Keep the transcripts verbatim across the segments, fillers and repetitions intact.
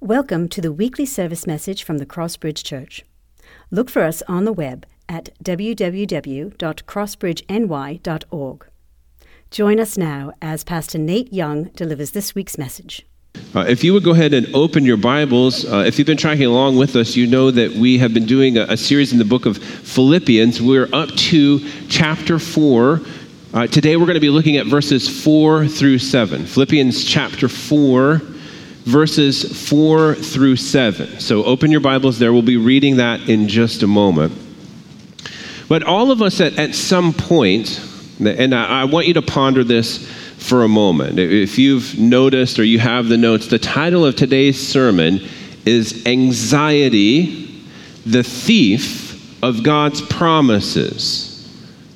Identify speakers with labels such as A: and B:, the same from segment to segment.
A: Welcome to the weekly service message from the Crossbridge Church. Look for us on the web at w w w dot crossbridge n y dot org. Join us now as Pastor Nate Young delivers this week's message.
B: Uh, if you would go ahead and open your Bibles, uh, if you've been tracking along with us, you know that we have been doing a, a series in the book of Philippians. We're up to chapter four. Uh, today we're going to be looking at verses four through seven. Philippians chapter four, verses four through seven. So open your Bibles there. We'll be reading that in just a moment. But all of us at, at some point, and I, I want you to ponder this for a moment. If you've noticed or you have the notes, the title of today's sermon is Anxiety, the Thief of God's Promises.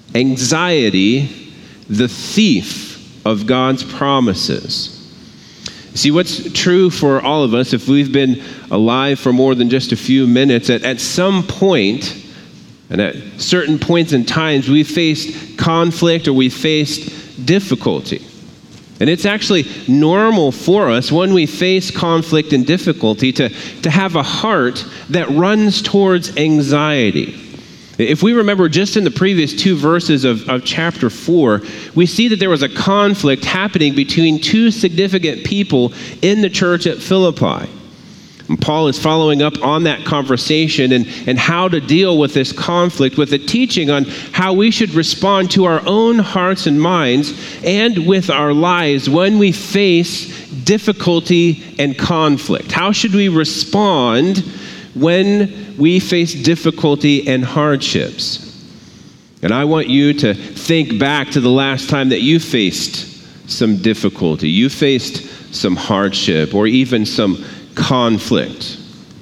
B: Anxiety, the thief of God's promises. See, what's true for all of us, if we've been alive for more than just a few minutes, at, at some point, and at certain points in times, we faced conflict or we faced difficulty. And it's actually normal for us when we face conflict and difficulty to, to have a heart that runs towards anxiety. If we remember just in the previous two verses of, of chapter four, we see that there was a conflict happening between two significant people in the church at Philippi. And Paul is following up on that conversation and, and how to deal with this conflict with a teaching on how we should respond to our own hearts and minds and with our lives when we face difficulty and conflict. How should we respond when we face difficulty and hardships? And I want you to think back to the last time that you faced some difficulty, you faced some hardship, or even some conflict.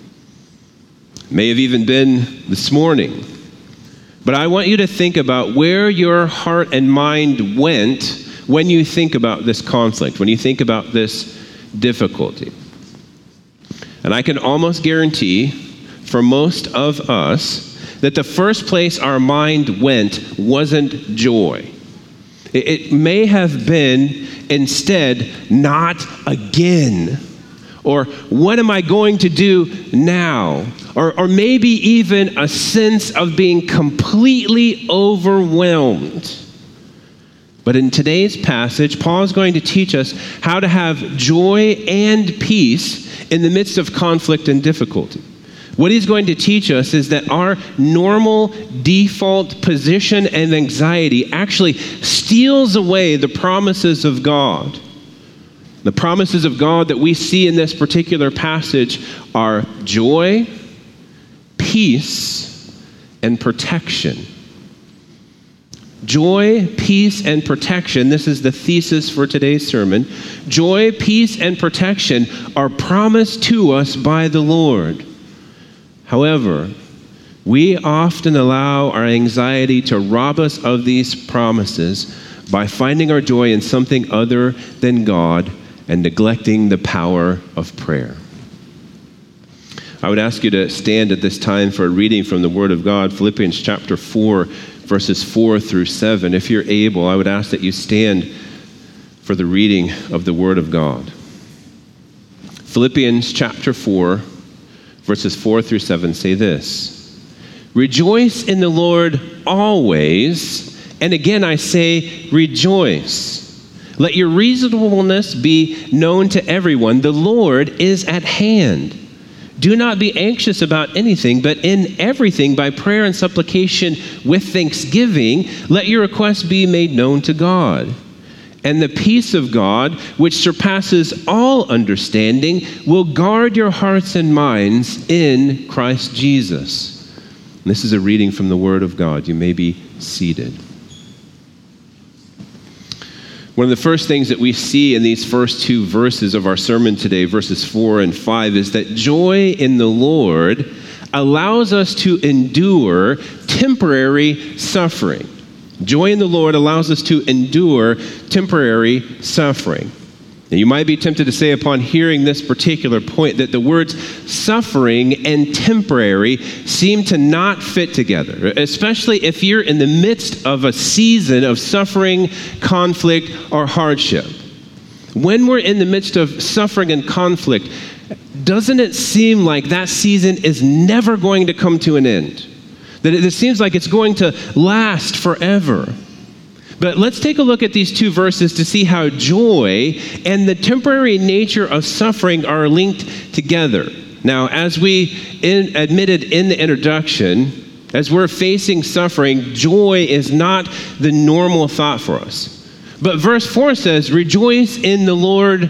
B: May have even been this morning. But I want you to think about where your heart and mind went when you think about this conflict, when you think about this difficulty. And I can almost guarantee for most of us that the first place our mind went wasn't joy. It, it may have been instead, not again. Or what am I going to do now? Or, or maybe even a sense of being completely overwhelmed. But in today's passage, Paul is going to teach us how to have joy and peace in the midst of conflict and difficulty. What he's going to teach us is that our normal default position and anxiety actually steals away the promises of God. The promises of God that we see in this particular passage are joy, peace, and protection. Joy, peace, and protection. This is the thesis for today's sermon. Joy, peace, and protection are promised to us by the Lord. However, we often allow our anxiety to rob us of these promises by finding our joy in something other than God and neglecting the power of prayer. I would ask you to stand at this time for a reading from the Word of God, Philippians chapter four, verses four through seven. If you're able, I would ask that you stand for the reading of the Word of God. Philippians chapter four, verses four through seven say this: Rejoice in the Lord always, and again I say rejoice. Let your reasonableness be known to everyone. The Lord is at hand. Do not be anxious about anything, but in everything by prayer and supplication with thanksgiving, let your requests be made known to God. And the peace of God, which surpasses all understanding, will guard your hearts and minds in Christ Jesus. And this is a reading from the Word of God. You may be seated. One of the first things that we see in these first two verses of our sermon today, verses four and five, is that joy in the Lord allows us to endure temporary suffering. Joy in the Lord allows us to endure temporary suffering. Now, you might be tempted to say upon hearing this particular point that the words suffering and temporary seem to not fit together, especially if you're in the midst of a season of suffering, conflict, or hardship. When we're in the midst of suffering and conflict, doesn't it seem like that season is never going to come to an end? That it, it seems like it's going to last forever. But let's take a look at these two verses to see how joy and the temporary nature of suffering are linked together. Now, as we in, admitted in the introduction, as we're facing suffering, joy is not the normal thought for us. But verse four says, rejoice in the Lord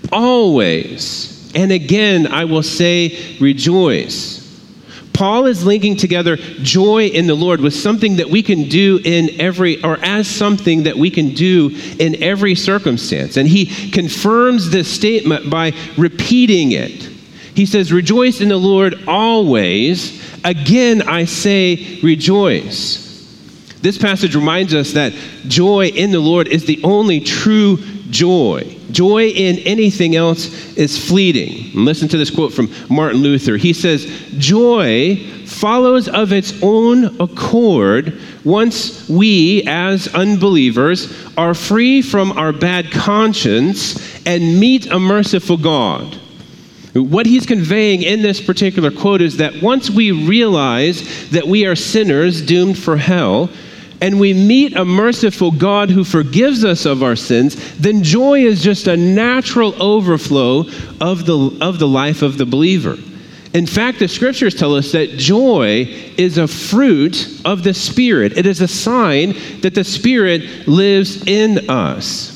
B: always. And again, I will say, rejoice. Paul is linking together joy in the Lord with something that we can do in every, or as something that we can do in every circumstance. And he confirms this statement by repeating it. He says, rejoice in the Lord always. Again, I say, rejoice. This passage reminds us that joy in the Lord is the only true joy. Joy in anything else is fleeting. And listen to this quote from Martin Luther. He says, joy follows of its own accord once we, as unbelievers, are free from our bad conscience and meet a merciful God. What he's conveying in this particular quote is that once we realize that we are sinners doomed for hell, and we meet a merciful God who forgives us of our sins, then joy is just a natural overflow of the, of the life of the believer. In fact, the scriptures tell us that joy is a fruit of the Spirit. It is a sign that the Spirit lives in us.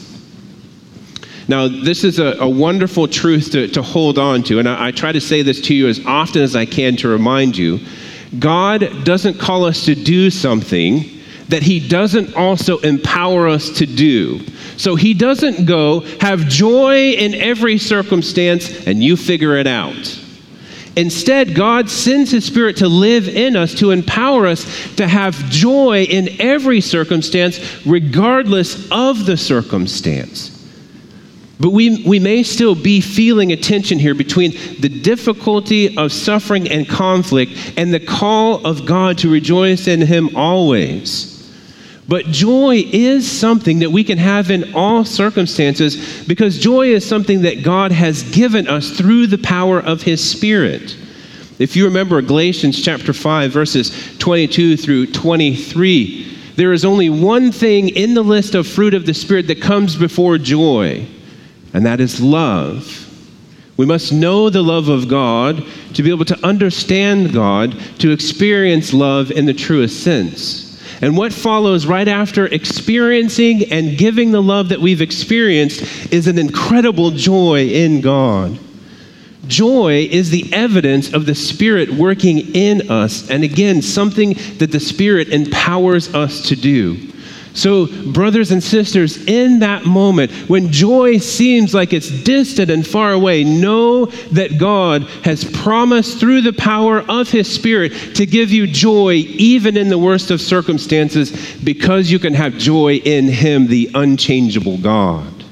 B: Now, this is a, a wonderful truth to, to hold on to, and I, I try to say this to you as often as I can to remind you. God doesn't call us to do something that he doesn't also empower us to do. So he doesn't go, have joy in every circumstance, and you figure it out. Instead, God sends his Spirit to live in us, to empower us to have joy in every circumstance, regardless of the circumstance. But we, we may still be feeling a tension here between the difficulty of suffering and conflict and the call of God to rejoice in him always. But joy is something that we can have in all circumstances because joy is something that God has given us through the power of his Spirit. If you remember Galatians chapter five, verses twenty-two through twenty-three, there is only one thing in the list of fruit of the Spirit that comes before joy, and that is love. We must know the love of God to be able to understand God, to experience love in the truest sense. And what follows right after experiencing and giving the love that we've experienced is an incredible joy in God. Joy is the evidence of the Spirit working in us, and again, something that the Spirit empowers us to do. So, brothers and sisters, in that moment, when joy seems like it's distant and far away, know that God has promised through the power of his Spirit to give you joy even in the worst of circumstances because you can have joy in him, the unchangeable God.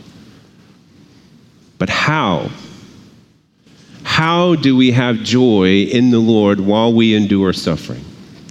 B: But how? How do we have joy in the Lord while we endure suffering?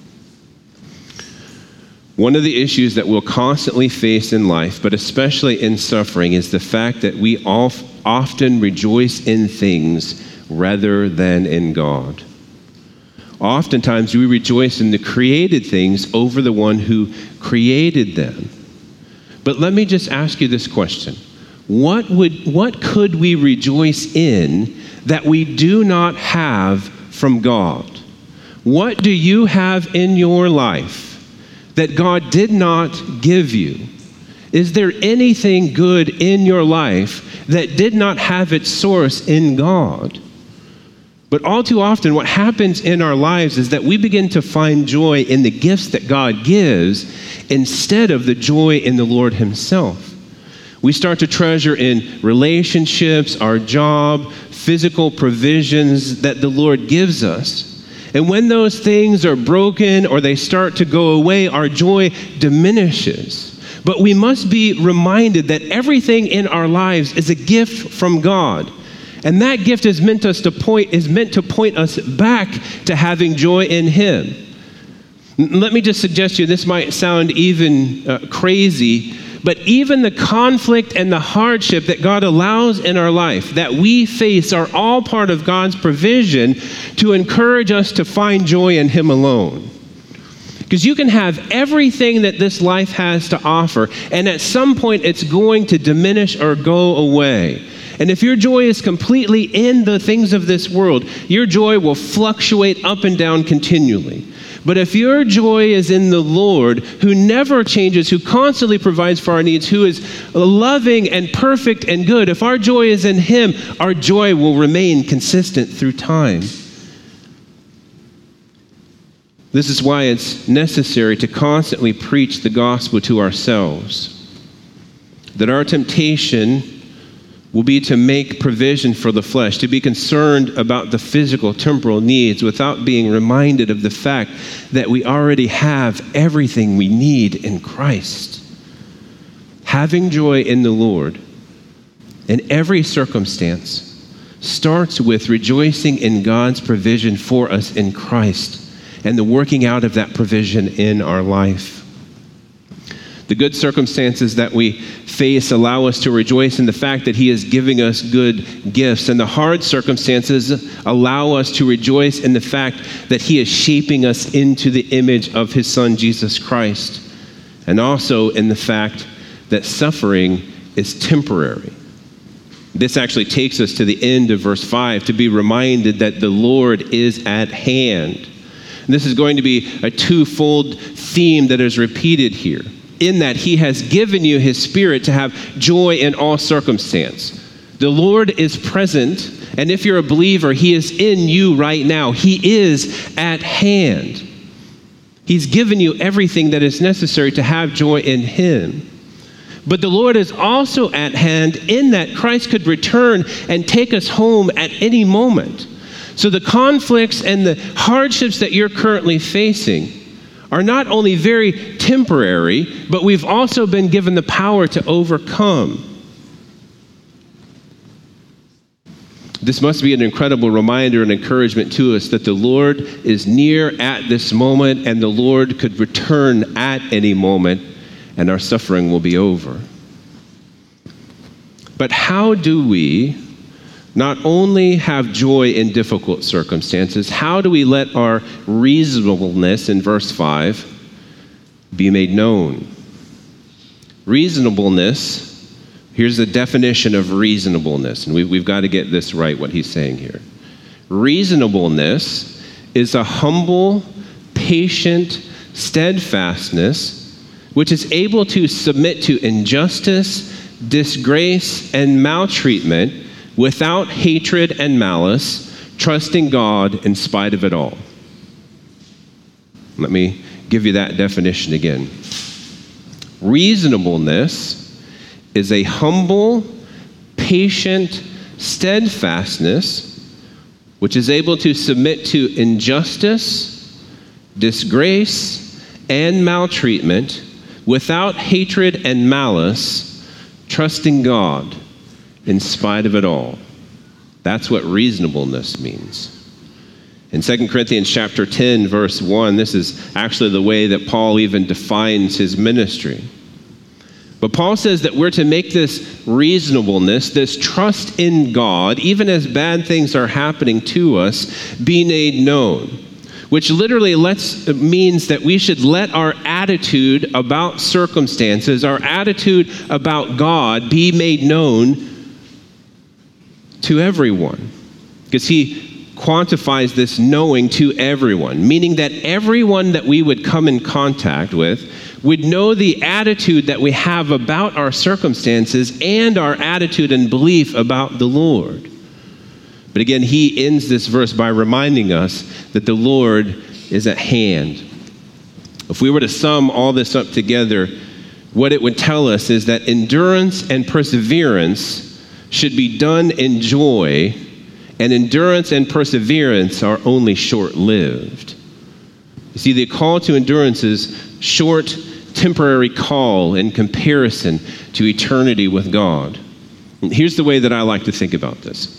B: One of the issues that we'll constantly face in life, but especially in suffering, is the fact that we often rejoice in things rather than in God. Oftentimes, we rejoice in the created things over the one who created them. But let me just ask you this question. What would, what could we rejoice in that we do not have from God? What do you have in your life that God did not give you? Is there anything good in your life that did not have its source in God? But all too often, what happens in our lives is that we begin to find joy in the gifts that God gives instead of the joy in the Lord himself. We start to treasure in relationships, our job, physical provisions that the Lord gives us. And when those things are broken or they start to go away, our joy diminishes. But we must be reminded that everything in our lives is a gift from God. And that gift is meant us to point is meant to point us back to having joy in him. Let me just suggest to you, this might sound even uh, crazy, But even the conflict and the hardship that God allows in our life, that we face, are all part of God's provision to encourage us to find joy in Him alone. Because you can have everything that this life has to offer, and at some point it's going to diminish or go away. And if your joy is completely in the things of this world, your joy will fluctuate up and down continually. But if your joy is in the Lord, who never changes, who constantly provides for our needs, who is loving and perfect and good, if our joy is in Him, our joy will remain consistent through time. This is why it's necessary to constantly preach the gospel to ourselves, that our temptation will be to make provision for the flesh, to be concerned about the physical, temporal needs without being reminded of the fact that we already have everything we need in Christ. Having joy in the Lord in every circumstance starts with rejoicing in God's provision for us in Christ and the working out of that provision in our life. The good circumstances that we face allow us to rejoice in the fact that He is giving us good gifts. And the hard circumstances allow us to rejoice in the fact that He is shaping us into the image of His Son, Jesus Christ. And also in the fact that suffering is temporary. This actually takes us to the end of verse five, to be reminded that the Lord is at hand. And this is going to be a twofold theme that is repeated here, in that He has given you His Spirit to have joy in all circumstance. The Lord is present, and if you're a believer, He is in you right now. He is at hand. He's given you everything that is necessary to have joy in Him. But the Lord is also at hand in that Christ could return and take us home at any moment. So the conflicts and the hardships that you're currently facing are not only very temporary, but we've also been given the power to overcome. This must be an incredible reminder and encouragement to us that the Lord is near at this moment, and the Lord could return at any moment, and our suffering will be over. But how do we not only have joy in difficult circumstances, how do we let our reasonableness in verse five be made known? Reasonableness, here's the definition of reasonableness, and we, we've got to get this right, what he's saying here. Reasonableness is a humble, patient steadfastness which is able to submit to injustice, disgrace, and maltreatment without hatred and malice, trusting God in spite of it all. Let me give you that definition again. Reasonableness is a humble, patient steadfastness which is able to submit to injustice, disgrace, and maltreatment without hatred and malice, trusting God in spite of it all. That's what reasonableness means. In Second Corinthians chapter ten, verse one, this is actually the way that Paul even defines his ministry. But Paul says that we're to make this reasonableness, this trust in God, even as bad things are happening to us, be made known. Which literally lets, means that we should let our attitude about circumstances, our attitude about God, be made known to everyone, because he quantifies this knowing to everyone, meaning that everyone that we would come in contact with would know the attitude that we have about our circumstances and our attitude and belief about the Lord. But again, he ends this verse by reminding us that the Lord is at hand. If we were to sum all this up together, what it would tell us is that endurance and perseverance should be done in joy, and endurance and perseverance are only short-lived. You see, the call to endurance is short, temporary call in comparison to eternity with God. And here's the way that I like to think about this.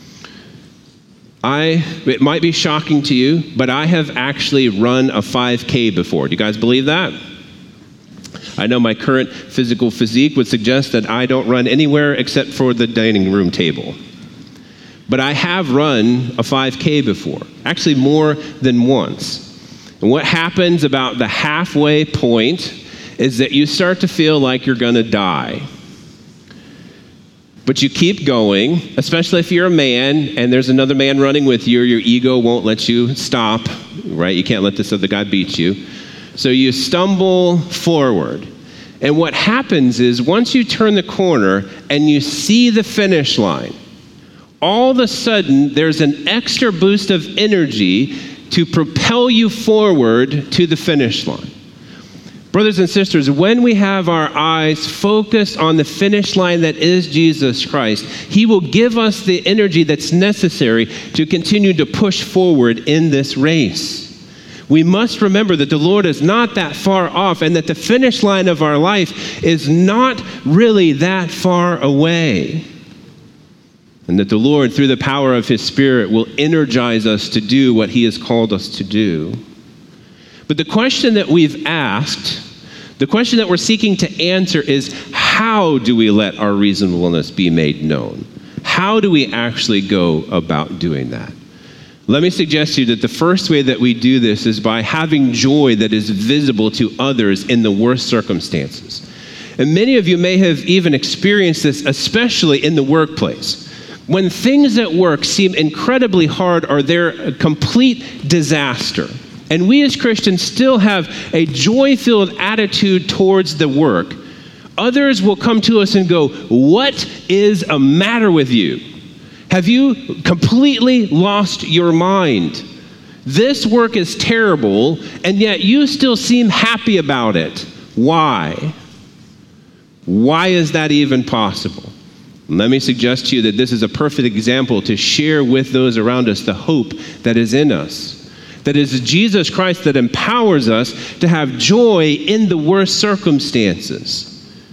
B: I, it might be shocking to you, but I have actually run a five K before. Do you guys believe that? I know my current physical physique would suggest that I don't run anywhere except for the dining room table. But I have run a five K before, actually more than once. And what happens about the halfway point is that you start to feel like you're going to die. But you keep going, especially if you're a man and there's another man running with you, or your ego won't let you stop, right? You can't let this other guy beat you. So you stumble forward. And what happens is once you turn the corner and you see the finish line, all of a sudden there's an extra boost of energy to propel you forward to the finish line. Brothers and sisters, when we have our eyes focused on the finish line that is Jesus Christ, he will give us the energy that's necessary to continue to push forward in this race. We must remember that the Lord is not that far off and that the finish line of our life is not really that far away. And that the Lord, through the power of his Spirit, will energize us to do what he has called us to do. But the question that we've asked, the question that we're seeking to answer is, how do we let our reasonableness be made known? How do we actually go about doing that? Let me suggest to you that the first way that we do this is by having joy that is visible to others in the worst circumstances. And many of you may have even experienced this, especially in the workplace. When things at work seem incredibly hard or they're a complete disaster, and we as Christians still have a joy-filled attitude towards the work, others will come to us and go, "What is a matter with you? Have you completely lost your mind? This work is terrible, and yet you still seem happy about it. Why? Why is that even possible?" Let me suggest to you that this is a perfect example to share with those around us the hope that is in us. That it is Jesus Christ that empowers us to have joy in the worst circumstances.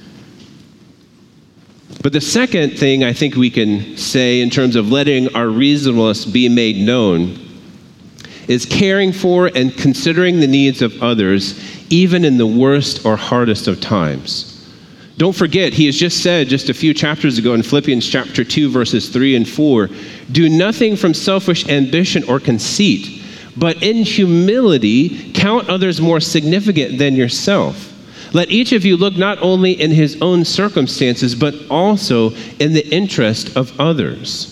B: But the second thing I think we can say in terms of letting our reasonableness be made known is caring for and considering the needs of others, even in the worst or hardest of times. Don't forget, he has just said just a few chapters ago in Philippians chapter two, verses three and four, "Do nothing from selfish ambition or conceit, but in humility count others more significant than yourself. Let each of you look not only in his own circumstances, but also in the interest of others."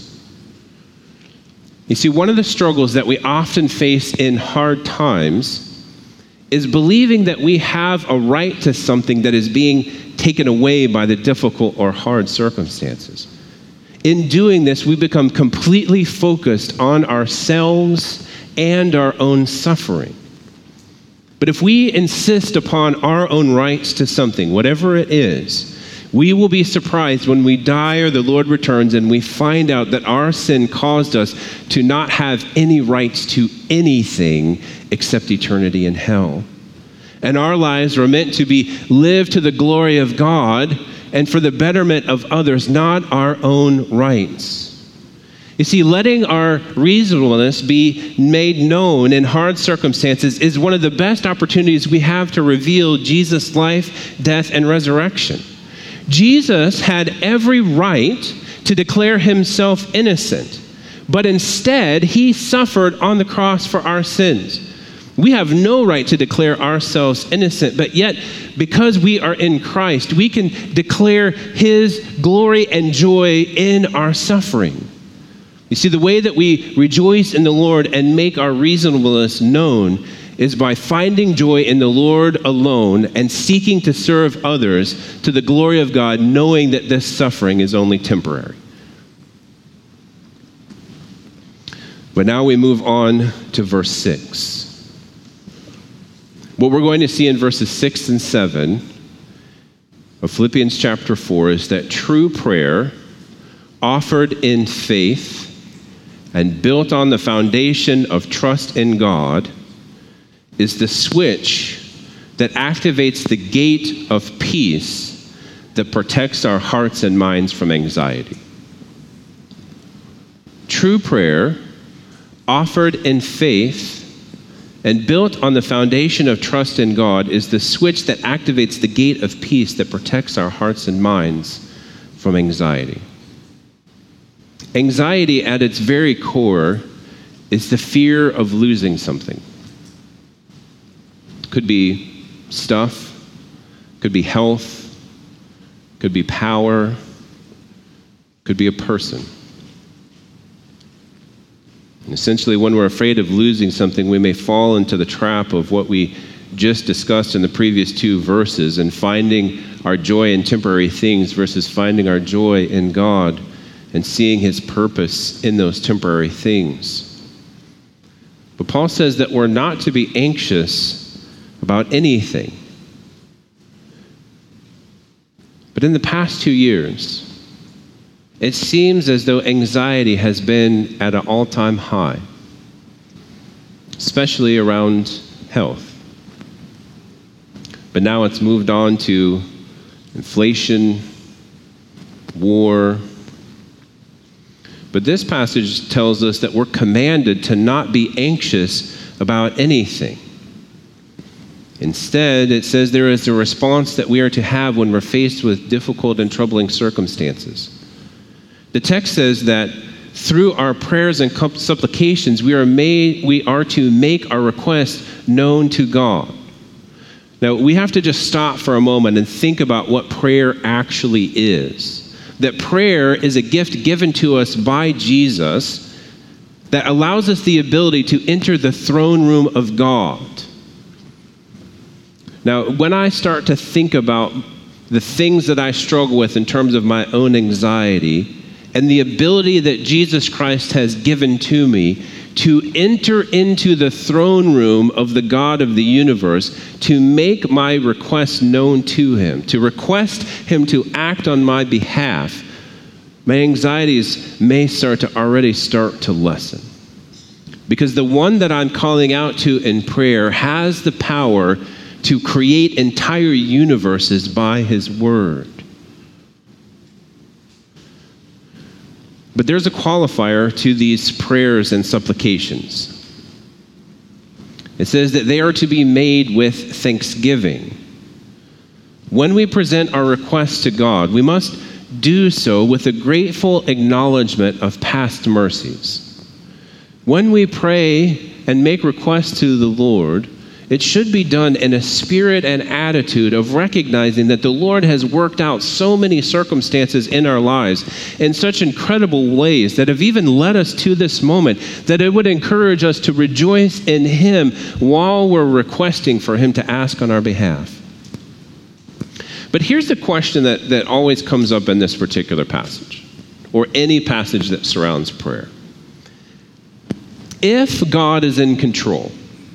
B: You see, one of the struggles that we often face in hard times is believing that we have a right to something that is being taken away by the difficult or hard circumstances. In doing this, we become completely focused on ourselves and our own suffering. But if we insist upon our own rights to something, whatever it is, we will be surprised when we die or the Lord returns and we find out that our sin caused us to not have any rights to anything except eternity in hell. And our lives were meant to be lived to the glory of God and for the betterment of others, not our own rights. You see, letting our reasonableness be made known in hard circumstances is one of the best opportunities we have to reveal Jesus' life, death, and resurrection. Jesus had every right to declare himself innocent, but instead he suffered on the cross for our sins. We have no right to declare ourselves innocent, but yet because we are in Christ, we can declare his glory and joy in our suffering. You see, the way that we rejoice in the Lord and make our reasonableness known is by finding joy in the Lord alone and seeking to serve others to the glory of God, knowing that this suffering is only temporary. But now we move on to verse six. What we're going to see in verses six and seven of Philippians chapter four is that true prayer, offered in faith and built on the foundation of trust in God, is the switch that activates the gate of peace that protects our hearts and minds from anxiety. True prayer, offered in faith and built on the foundation of trust in God, is the switch that activates the gate of peace that protects our hearts and minds from anxiety. Anxiety at its very core is the fear of losing something. Could be stuff, could be health, could be power, could be a person. And essentially, when we're afraid of losing something, we may fall into the trap of what we just discussed in the previous two verses and finding our joy in temporary things versus finding our joy in God and seeing his purpose in those temporary things. But Paul says that we're not to be anxious about anything. But in the past two years, it seems as though anxiety has been at an all-time high, especially around health. But now it's moved on to inflation, war. But this passage tells us that we're commanded to not be anxious about anything. Instead, it says there is a response that we are to have when we're faced with difficult and troubling circumstances. The text says that through our prayers and supplications, we are made, we are to make our requests known to God. Now, we have to just stop for a moment and think about what prayer actually is. That prayer is a gift given to us by Jesus that allows us the ability to enter the throne room of God. Now, when I start to think about the things that I struggle with in terms of my own anxiety and the ability that Jesus Christ has given to me to enter into the throne room of the God of the universe, to make my requests known to him, to request him to act on my behalf, my anxieties may start to already start to lessen. Because the one that I'm calling out to in prayer has the power to create entire universes by his word. But there's a qualifier to these prayers and supplications. It says that they are to be made with thanksgiving. When we present our requests to God, we must do so with a grateful acknowledgement of past mercies. When we pray and make requests to the Lord, it should be done in a spirit and attitude of recognizing that the Lord has worked out so many circumstances in our lives in such incredible ways that have even led us to this moment, that it would encourage us to rejoice in him while we're requesting for him to ask on our behalf. But here's the question that, that always comes up in this particular passage, or any passage that surrounds prayer. If God is in control,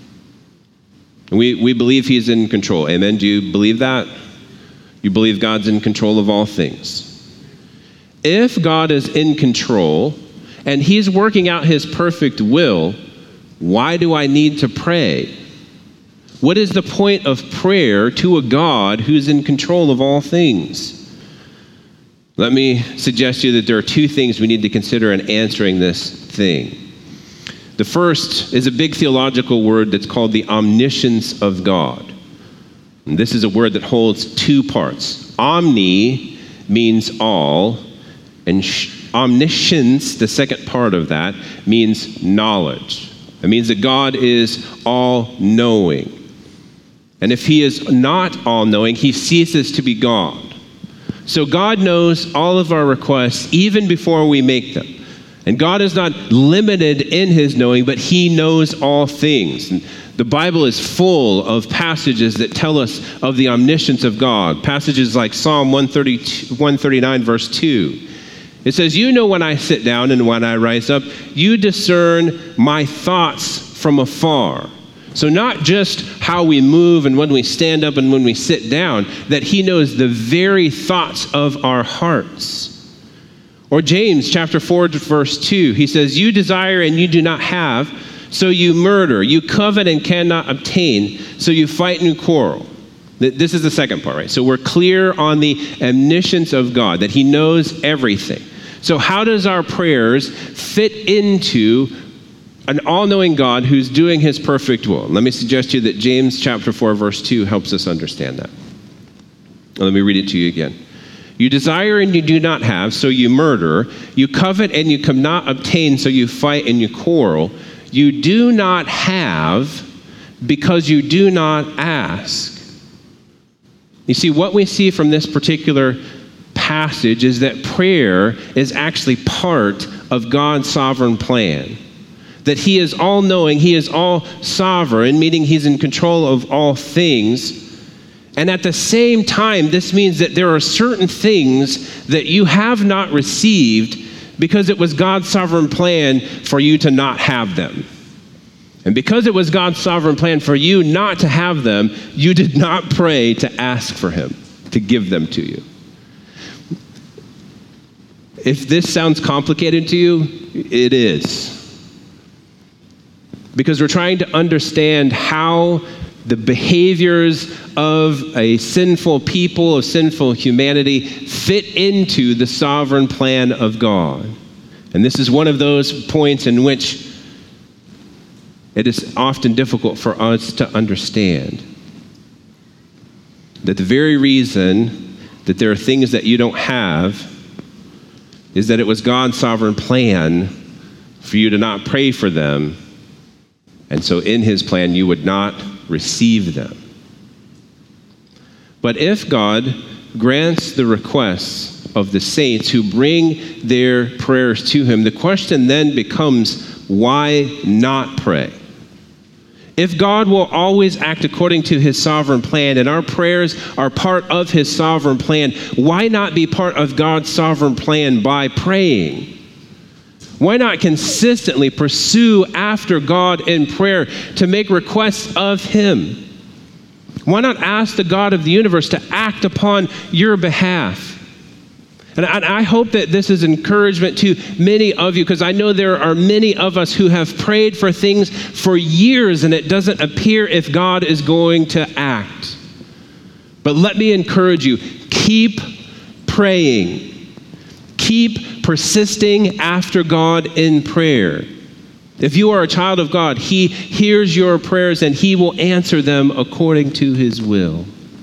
B: We we believe he's in control. Amen? Do you believe that? You believe God's in control of all things. If God is in control and he's working out his perfect will, why do I need to pray? What is the point of prayer to a God who's in control of all things? Let me suggest to you that there are two things we need to consider in answering this thing. The first is a big theological word that's called the omniscience of God. And this is a word that holds two parts. Omni means all, and sh- omniscience, the second part of that, means knowledge. It means that God is all-knowing. And if he is not all-knowing, he ceases to be God. So God knows all of our requests even before we make them. And God is not limited in his knowing, but he knows all things. And the Bible is full of passages that tell us of the omniscience of God. Passages like Psalm one thirty-nine, verse two. It says, "You know when I sit down and when I rise up. You discern my thoughts from afar." So not just how we move and when we stand up and when we sit down, that he knows the very thoughts of our hearts. Or James chapter four, verse two, he says, "You desire and you do not have, so you murder. You covet and cannot obtain, so you fight and quarrel." This is the second part, right? So we're clear on the omniscience of God, that he knows everything. So how does our prayers fit into an all-knowing God who's doing his perfect will. Let me suggest to you that James chapter four, verse two helps us understand that. Let me read it to you again. You desire and you do not have, so you murder. You covet and you cannot obtain, so you fight and you quarrel. You do not have because you do not ask. You see, what we see from this particular passage is that prayer is actually part of God's sovereign plan. That he is all-knowing, he is all-sovereign, meaning he's in control of all things. And at the same time, this means that there are certain things that you have not received because it was God's sovereign plan for you to not have them. And because it was God's sovereign plan for you not to have them, you did not pray to ask for him to give them to you. If this sounds complicated to you, it is. Because we're trying to understand how the behaviors of a sinful people, of sinful humanity, fit into the sovereign plan of God. And this is one of those points in which it is often difficult for us to understand. That the very reason that there are things that you don't have is that it was God's sovereign plan for you to not pray for them. And so in his plan, you would not receive them. But if God grants the requests of the saints who bring their prayers to him, the question then becomes, why not pray? If God will always act according to his sovereign plan, and our prayers are part of his sovereign plan, why not be part of God's sovereign plan by praying? Why not consistently pursue after God in prayer to make requests of him? Why not ask the God of the universe to act upon your behalf? And I hope that this is encouragement to many of you, because I know there are many of us who have prayed for things for years and it doesn't appear if God is going to act. But let me encourage you, keep praying. Keep persisting after God in prayer. If you are a child of God, he hears your prayers and he will answer them according to his will.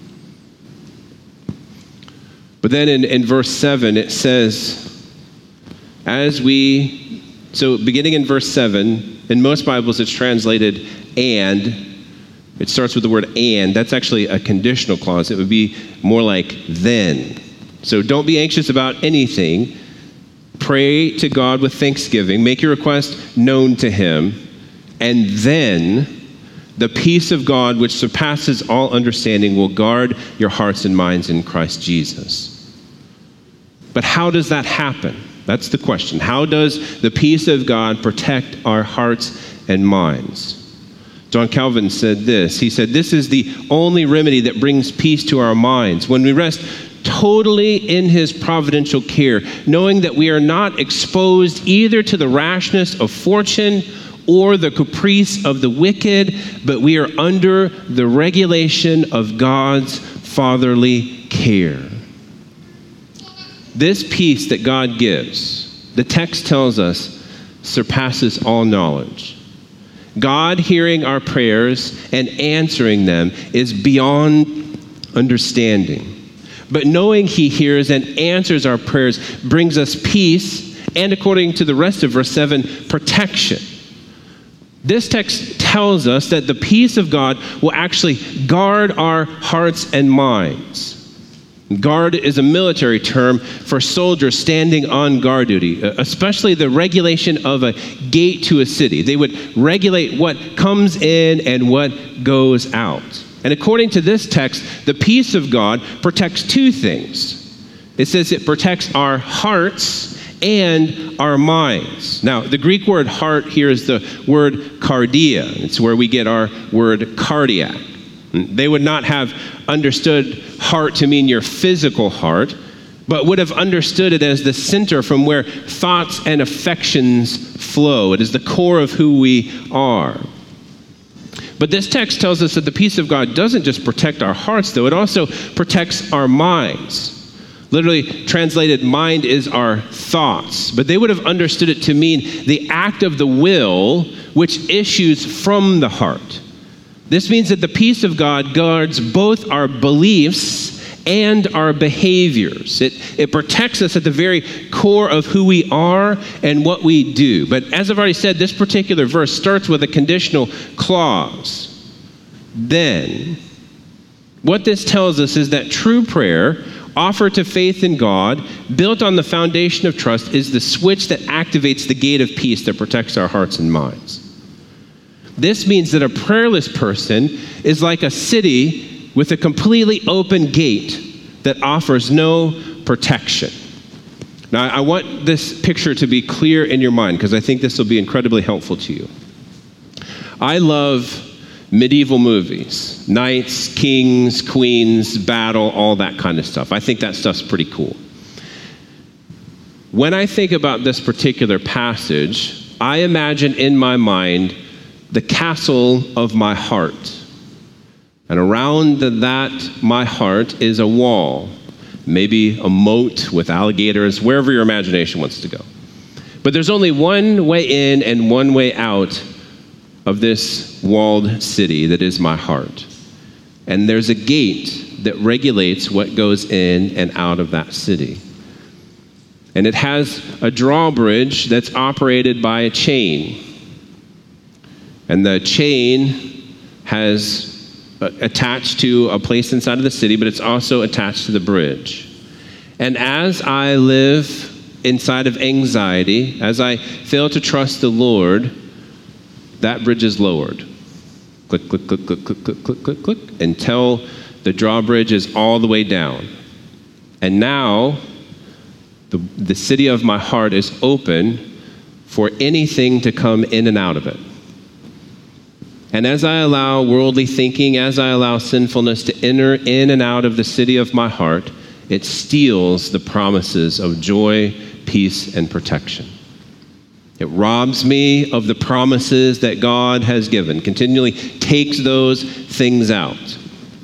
B: But then in, in verse seven, it says, as we, so beginning in verse seven, in most Bibles it's translated and. It starts with the word and. That's actually a conditional clause. It would be more like then. So don't be anxious about anything. Pray to God with thanksgiving. Make your request known to him. And then the peace of God, which surpasses all understanding, will guard your hearts and minds in Christ Jesus. But how does that happen? That's the question. How does the peace of God protect our hearts and minds? John Calvin said this. He said, this is the only remedy that brings peace to our minds. When we rest totally in his providential care, knowing that we are not exposed either to the rashness of fortune or the caprice of the wicked, but we are under the regulation of God's fatherly care. This peace that God gives, the text tells us, surpasses all knowledge. God hearing our prayers and answering them is beyond understanding. But knowing he hears and answers our prayers brings us peace and, according to the rest of verse seven, protection. This text tells us that the peace of God will actually guard our hearts and minds. Guard is a military term for soldiers standing on guard duty, especially the regulation of a gate to a city. They would regulate what comes in and what goes out. And according to this text, the peace of God protects two things. It says it protects our hearts and our minds. Now, the Greek word heart here is the word cardia. It's where we get our word cardiac. They would not have understood heart to mean your physical heart, but would have understood it as the center from where thoughts and affections flow. It is the core of who we are. But this text tells us that the peace of God doesn't just protect our hearts, though. It also protects our minds. Literally translated, mind is our thoughts. But they would have understood it to mean the act of the will which issues from the heart. This means that the peace of God guards both our beliefs and our behaviors. It, it protects us at the very core of who we are and what we do. But as I've already said, this particular verse starts with a conditional clause. Then, what this tells us is that true prayer, offered to faith in God, built on the foundation of trust, is the switch that activates the gate of peace that protects our hearts and minds. This means that a prayerless person is like a city with a completely open gate that offers no protection. Now, I want this picture to be clear in your mind because I think this will be incredibly helpful to you. I love medieval movies, knights, kings, queens, battle, all that kind of stuff. I think that stuff's pretty cool. When I think about this particular passage, I imagine in my mind the castle of my heart. And around that, my heart, is a wall, maybe a moat with alligators, wherever your imagination wants to go. But there's only one way in and one way out of this walled city that is my heart. And there's a gate that regulates what goes in and out of that city. And it has a drawbridge that's operated by a chain. And the chain has attached to a place inside of the city, but it's also attached to the bridge. And as I live inside of anxiety, as I fail to trust the Lord, that bridge is lowered. Click, click, click, click, click, click, click, click, click, until the drawbridge is all the way down. And now, the, the city of my heart is open for anything to come in and out of it. And as I allow worldly thinking, as I allow sinfulness to enter in and out of the city of my heart, it steals the promises of joy, peace, and protection. It robs me of the promises that God has given, continually takes those things out.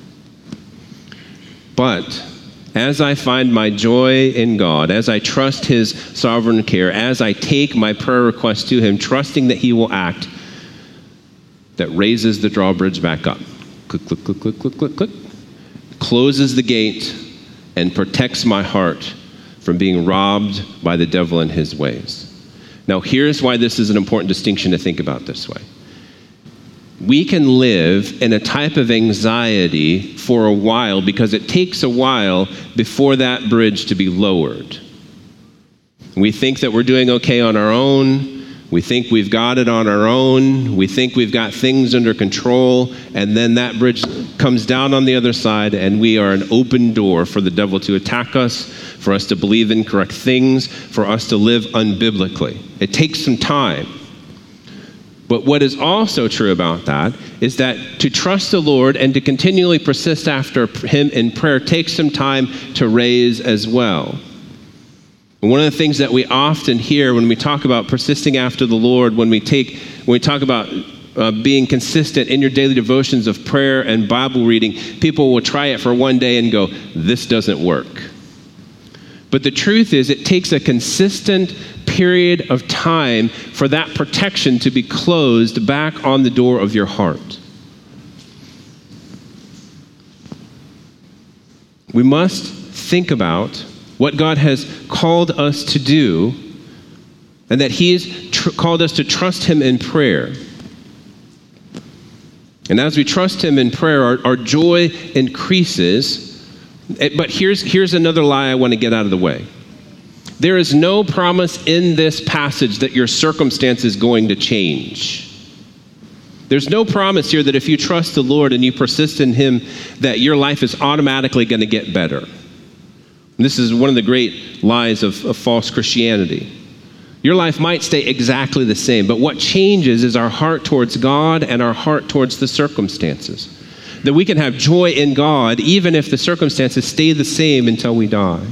B: But as I find my joy in God, as I trust his sovereign care, as I take my prayer request to him, trusting that he will act, that raises the drawbridge back up. Click, click, click, click, click, click, click. Closes the gate and protects my heart from being robbed by the devil and his ways. Now, here's why this is an important distinction to think about this way. We can live in a type of anxiety for a while because it takes a while before that bridge to be lowered. We think that we're doing okay on our own. We think we've got it on our own. We think we've got things under control. And then that bridge comes down on the other side, and we are an open door for the devil to attack us, for us to believe incorrect things, for us to live unbiblically. It takes some time. But what is also true about that is that to trust the Lord and to continually persist after him in prayer takes some time to raise as well. And one of the things that we often hear when we talk about persisting after the Lord, when we take, when we talk about uh, being consistent in your daily devotions of prayer and Bible reading, people will try it for one day and go, this doesn't work. But the truth is, it takes a consistent period of time for that protection to be closed back on the door of your heart. We must think about what God has called us to do, and that he has tr- called us to trust him in prayer. And as we trust him in prayer, our, our joy increases. But here's, here's another lie I want to get out of the way. There is no promise in this passage that your circumstance is going to change. There's no promise here that if you trust the Lord and you persist in him, that your life is automatically going to get better. This is one of the great lies of, of false Christianity. Your life might stay exactly the same, but what changes is our heart towards God and our heart towards the circumstances. That we can have joy in God even if the circumstances stay the same until we die.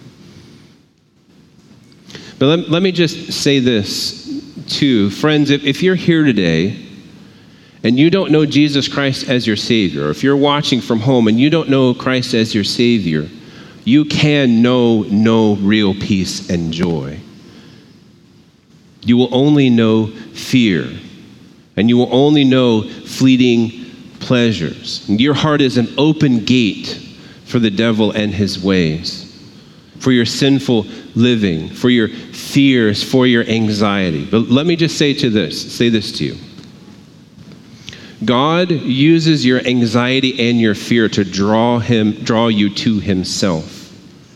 B: But let, let me just say this too. Friends, if, if you're here today and you don't know Jesus Christ as your Savior, if you're watching from home and you don't know Christ as your Savior, you can know no real peace and joy. You will only know fear, and you will only know fleeting pleasures. And your heart is an open gate for the devil and his ways, for your sinful living, for your fears, for your anxiety. But let me just say to this, say this to you. God uses your anxiety and your fear to draw him, draw you to himself,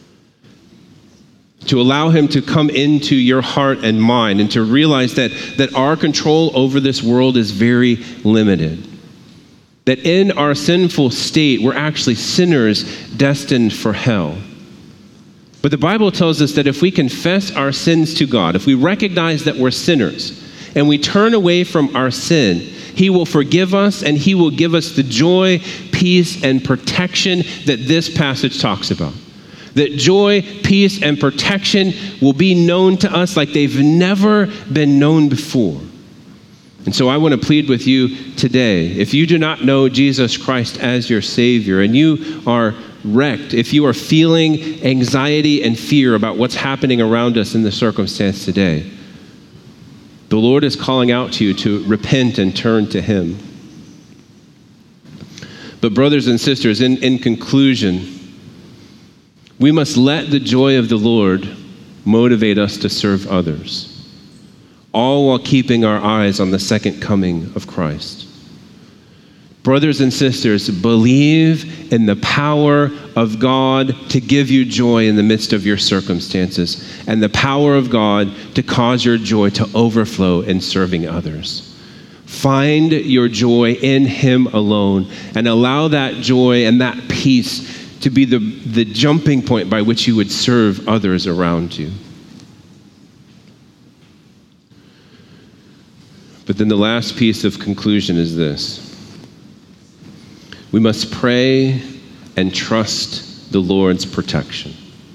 B: to allow him to come into your heart and mind, and to realize that, that our control over this world is very limited. That in our sinful state, we're actually sinners destined for hell. But the Bible tells us that if we confess our sins to God, if we recognize that we're sinners, and we turn away from our sin, he will forgive us, and he will give us the joy, peace, and protection that this passage talks about. That joy, peace, and protection will be known to us like they've never been known before. And so I want to plead with you today, if you do not know Jesus Christ as your Savior, and you are wrecked, if you are feeling anxiety and fear about what's happening around us in the circumstance today, the Lord is calling out to you to repent and turn to him. But brothers and sisters, in, in conclusion, we must let the joy of the Lord motivate us to serve others, all while keeping our eyes on the second coming of Christ. Brothers and sisters, believe in the power of God to give you joy in the midst of your circumstances, and the power of God to cause your joy to overflow in serving others. Find your joy in him alone, and allow that joy and that peace to be the, the jumping point by which you would serve others around you. But then the last piece of conclusion is this. We must pray and trust the Lord's protection.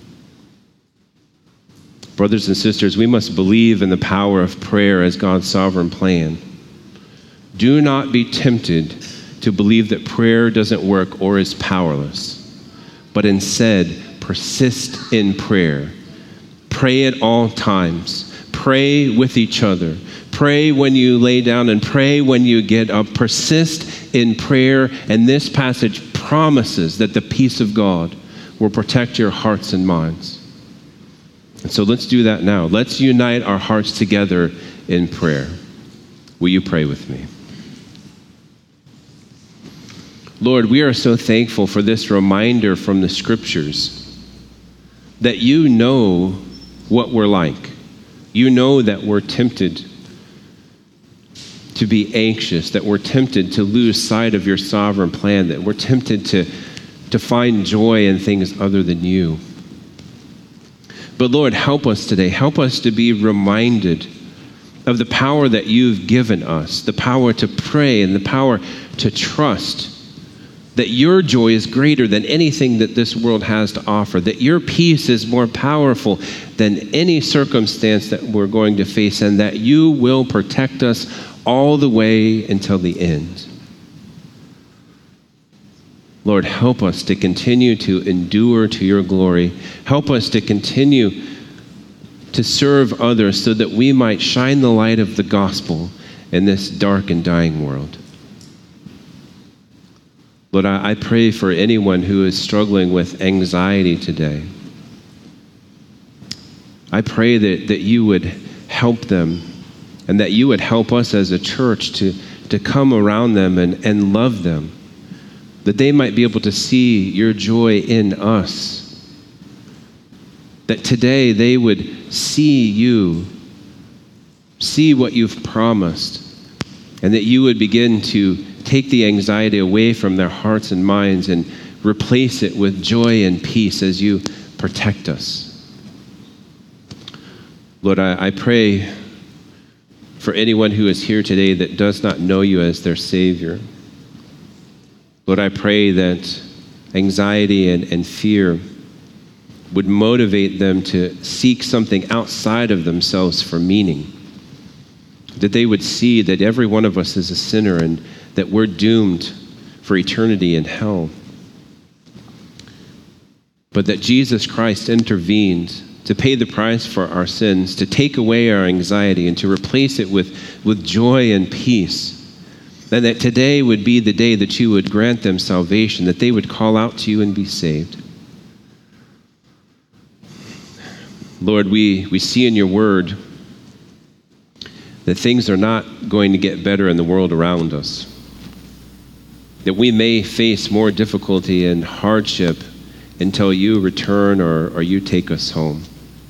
B: Brothers and sisters, we must believe in the power of prayer as God's sovereign plan. Do not be tempted to believe that prayer doesn't work or is powerless, but instead persist in prayer. Pray at all times. Pray with each other. Pray when you lay down and pray when you get up. Persist in prayer, and this passage promises that the peace of God will protect your hearts and minds. And so let's do that now. Let's unite our hearts together in prayer. Will you pray with me? Lord, we are so thankful for this reminder from the scriptures that you know what we're like. You know that we're tempted to be anxious, that we're tempted to lose sight of your sovereign plan, that we're tempted to, to find joy in things other than you. But Lord, help us today. Help us to be reminded of the power that you've given us, the power to pray and the power to trust that your joy is greater than anything that this world has to offer, that your peace is more powerful than any circumstance that we're going to face, and that you will protect us all the way until the end. Lord, help us to continue to endure to your glory. Help us to continue to serve others so that we might shine the light of the gospel in this dark and dying world. Lord, I, I pray for anyone who is struggling with anxiety today. I pray that, that you would help them, and that you would help us as a church to, to come around them and, and love them, that they might be able to see your joy in us, that today they would see you, see what you've promised, and that you would begin to take the anxiety away from their hearts and minds and replace it with joy and peace as you protect us. Lord, I, I pray for anyone who is here today that does not know you as their Savior. Lord, I pray that anxiety and, and fear would motivate them to seek something outside of themselves for meaning. That they would see that every one of us is a sinner and that we're doomed for eternity in hell. but that Jesus Christ intervened to pay the price for our sins, to take away our anxiety and to replace it with, with joy and peace. And that today would be the day that you would grant them salvation, that they would call out to you and be saved. Lord, we, we see in your word that things are not going to get better in the world around us, that we may face more difficulty and hardship until you return or, or you take us home.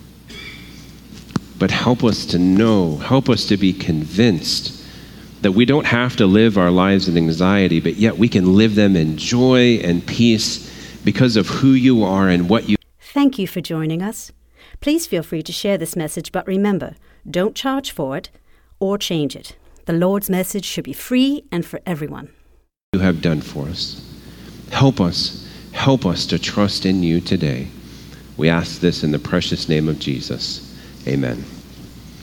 B: But help us to know, help us to be convinced that we don't have to live our lives in anxiety, but yet we can live them in joy and peace because of who you are and what you...
A: Thank you for joining us. Please feel free to share this message, but remember, don't charge for it or change it. The Lord's message should be free and for everyone.
B: You have done for us. Help us, help us to trust in you today. We ask this in the precious name of Jesus. Amen.